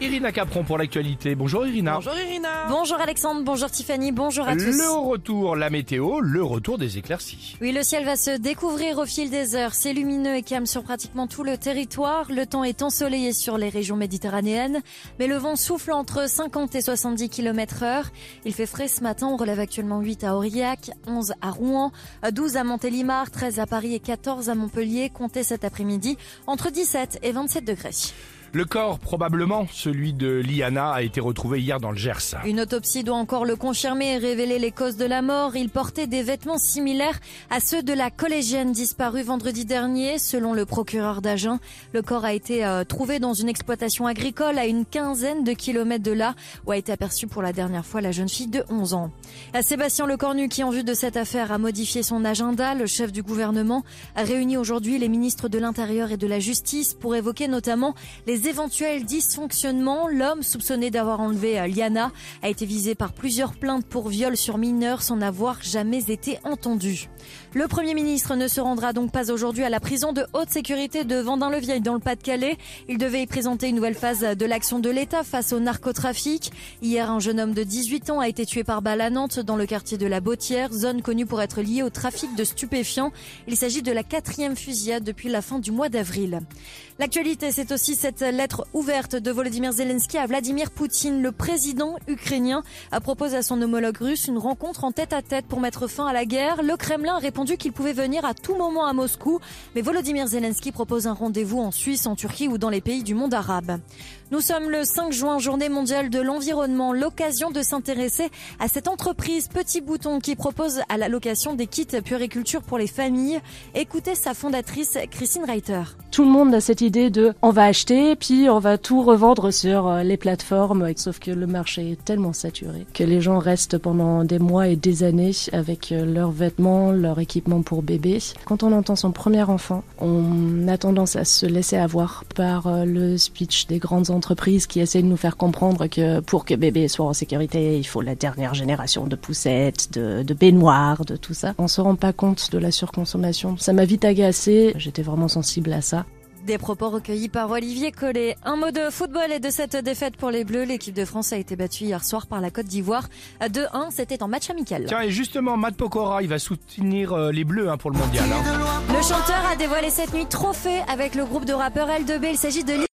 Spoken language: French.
Irina Capron pour l'actualité. Bonjour Irina. Bonjour Irina. Bonjour Alexandre, bonjour Tiffany, bonjour à tous. Le retour, la météo, le retour des éclaircies. Oui, le ciel va se découvrir au fil des heures. C'est lumineux et calme sur pratiquement tout le territoire. Le temps est ensoleillé sur les régions méditerranéennes, mais le vent souffle entre 50 et 70 km/h. Il fait frais ce matin, on relève actuellement 8 à Aurillac, 11 à Rouen, 12 à Montélimar, 13 à Paris et 14 à Montpellier. Comptez cet après-midi entre 17 et 27 degrés. Le corps, probablement celui de Liana, a été retrouvé hier dans le Gers. Une autopsie doit encore le confirmer et révéler les causes de la mort. Il portait des vêtements similaires à ceux de la collégienne disparue vendredi dernier. Selon le procureur d'Agen, le corps a été trouvé dans une exploitation agricole à une quinzaine de kilomètres de là, où a été aperçue pour la dernière fois la jeune fille de 11 ans. Sébastien Lecornu, qui en vue de cette affaire a modifié son agenda, le chef du gouvernement a réuni aujourd'hui les ministres de l'Intérieur et de la Justice pour évoquer notamment les éventuels dysfonctionnements. L'homme soupçonné d'avoir enlevé Liana a été visé par plusieurs plaintes pour viol sur mineurs sans avoir jamais été entendu. Le Premier ministre ne se rendra donc pas aujourd'hui à la prison de haute sécurité de Vendin-le-Vieil dans le Pas-de-Calais. Il devait y présenter une nouvelle phase de l'action de l'État face au narcotrafic. Hier, un jeune homme de 18 ans a été tué par balle à Nantes dans le quartier de la Bottière, zone connue pour être liée au trafic de stupéfiants. Il s'agit de la 4e fusillade depuis la fin du mois d'avril. L'actualité, c'est aussi cette lettre ouverte de Volodymyr Zelensky à Vladimir Poutine. Le président ukrainien propose à son homologue russe une rencontre en tête-à-tête pour mettre fin à la guerre. Le Kremlin a répondu qu'il pouvait venir à tout moment à Moscou, mais Volodymyr Zelensky propose un rendez-vous en Suisse, en Turquie ou dans les pays du monde arabe. Nous sommes le 5 juin, journée mondiale de l'environnement, l'occasion de s'intéresser à cette entreprise Petit Bouton qui propose à la location des kits puériculture pour les familles. Écoutez sa fondatrice Christine Reiter. Tout le monde a cette idée de on va acheter puis on va tout revendre sur les plateformes, sauf que le marché est tellement saturé que les gens restent pendant des mois et des années avec leurs vêtements, leur équipement pour bébé. Quand on entend son premier enfant, on a tendance à se laisser avoir par le speech des grandes entreprises qui essaient de nous faire comprendre que pour que bébé soit en sécurité, il faut la dernière génération de poussettes, de baignoires, de tout ça. On se rend pas compte de la surconsommation. Ça m'a vite agacée, j'étais vraiment sensible à ça. Des propos recueillis par Olivier Collet. Un mot de football et de cette défaite pour les Bleus. L'équipe de France a été battue hier soir par la Côte d'Ivoire. 2-1, c'était en match amical. Tiens, et justement, Matt Pokora, il va soutenir les Bleus pour le mondial. Le chanteur a dévoilé cette nuit trophée avec le groupe de rappeurs L2B. Il s'agit de